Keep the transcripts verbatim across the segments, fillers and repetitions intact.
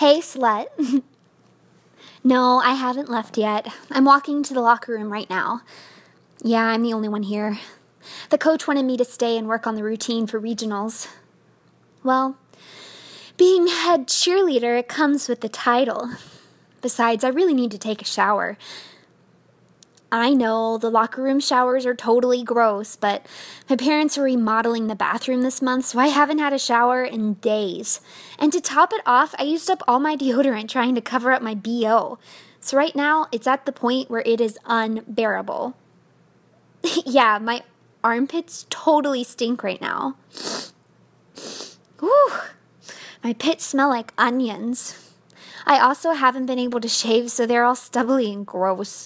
Hey, slut. No, I haven't left yet. I'm walking to the locker room right now. Yeah, I'm the only one here. The coach wanted me to stay and work on the routine for regionals. Well, being head cheerleader, it comes with the title. Besides, I really need to take a shower. I know the locker room showers are totally gross, but my parents are remodeling the bathroom this month, so I haven't had a shower in days. And to top it off, I used up all my deodorant trying to cover up my B O. So right now, it's at the point where it is unbearable. Yeah, my armpits totally stink right now. Whew. My pits smell like onions. I also haven't been able to shave, so they're all stubbly and gross.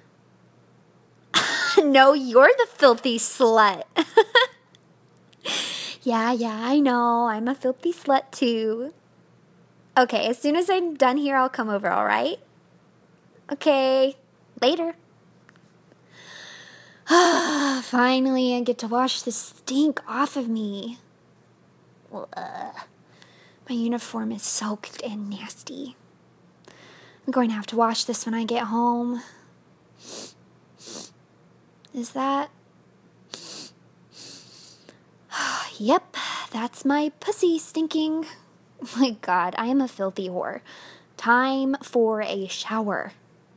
No, you're the filthy slut. Yeah, yeah, I know. I'm a filthy slut too. Okay, as soon as I'm done here, I'll come over, all right? Okay, later. Finally, I get to wash this stink off of me. Ugh. My uniform is soaked and nasty. I'm going to have to wash this when I get home. Is that? Yep, that's my pussy stinking. My God, I am a filthy whore. Time for a shower.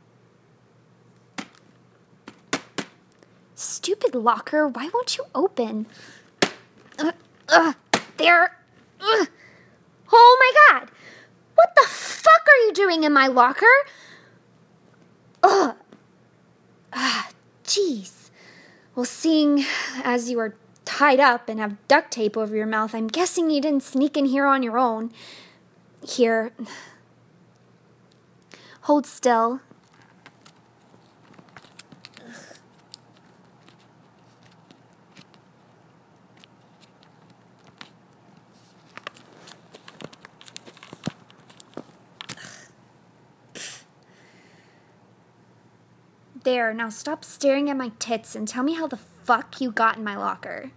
Stupid locker, why won't you open? Uh, uh, there. Uh. Oh my God! What the fuck are you doing in my locker? Ugh. Ah, jeez. Well, seeing as you are tied up and have duct tape over your mouth, I'm guessing you didn't sneak in here on your own. Here. Hold still. There, now stop staring at my tits and tell me how the fuck you got in my locker.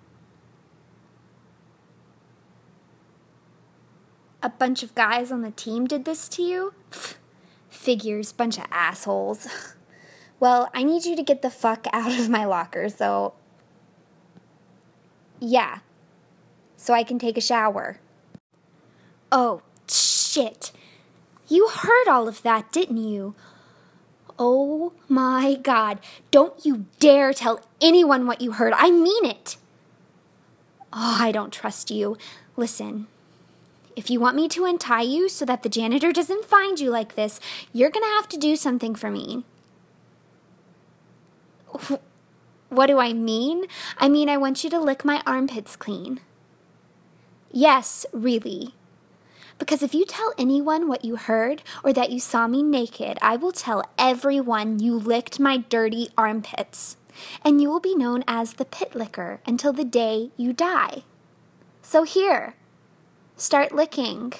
A bunch of guys on the team did this to you? Pfft, figures, bunch of assholes. Well, I need you to get the fuck out of my locker, so... Yeah. So I can take a shower. Oh, shit. You heard all of that, didn't you? Oh my God, don't you dare tell anyone what you heard. I mean it. Oh, I don't trust you. Listen, if you want me to untie you so that the janitor doesn't find you like this, you're gonna have to do something for me. What do I mean? I mean, I want you to lick my armpits clean. Yes, really. Because if you tell anyone what you heard or that you saw me naked, I will tell everyone you licked my dirty armpits. And you will be known as the pit licker until the day you die. So here, start licking.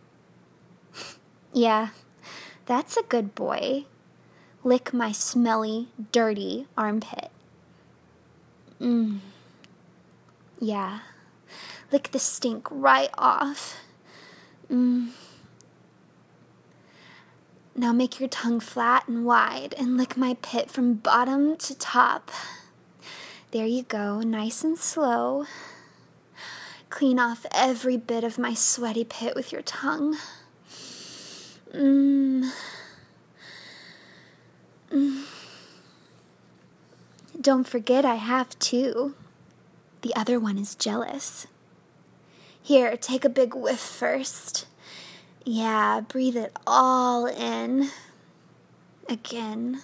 Yeah, that's a good boy. Lick my smelly, dirty armpit. Mmm. Yeah, lick the stink right off. Mm. Now make your tongue flat and wide and lick my pit from bottom to top. There you go, nice and slow. Clean off every bit of my sweaty pit with your tongue. Mm. Mm. Don't forget I have two. The other one is jealous. Here, take a big whiff first. Yeah, breathe it all in. Again.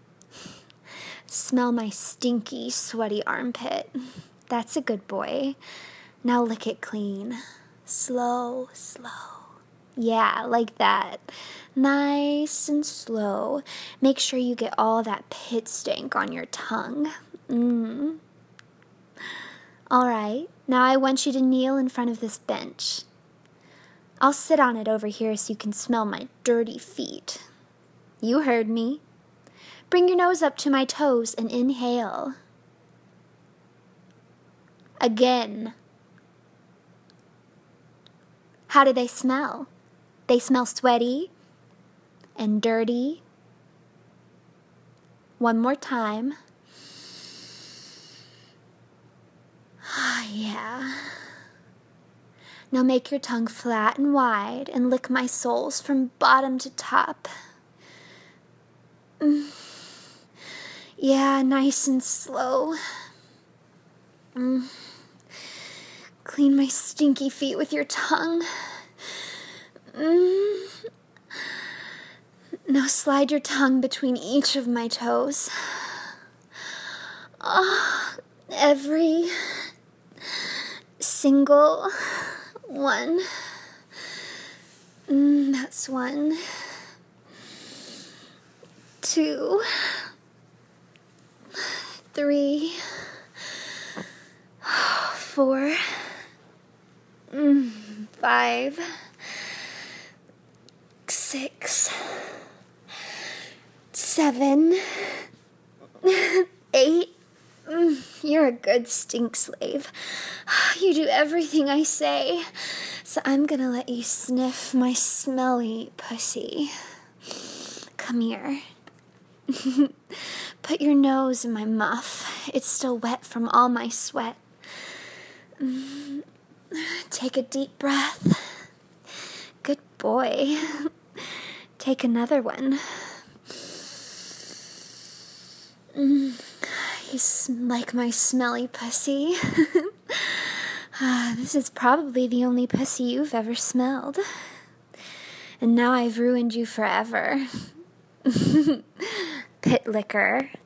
Smell my stinky, sweaty armpit. That's a good boy. Now lick it clean. Slow, slow. Yeah, like that. Nice and slow. Make sure you get all that pit stank on your tongue. Mmm. All right, now I want you to kneel in front of this bench. I'll sit on it over here so you can smell my dirty feet. You heard me. Bring your nose up to my toes and inhale. Again. How do they smell? They smell sweaty and dirty. One more time. Ah, yeah. Now make your tongue flat and wide and lick my soles from bottom to top. Mm. Yeah, nice and slow. Mm. Clean my stinky feet with your tongue. Mm. Now slide your tongue between each of my toes. Oh, every single one. Mm, that's one. Two. Three. Four. Mm, five. Six. Seven. Eight. Mm, you're a good stink slave. You do everything I say. So I'm gonna let you sniff my smelly pussy. Come here. Put your nose in my muff. It's still wet from all my sweat. Mm, take a deep breath. Good boy. Take another one. Mm, you sm- like my smelly pussy. uh, this is probably the only pussy you've ever smelled. And now I've ruined you forever. Pit licker.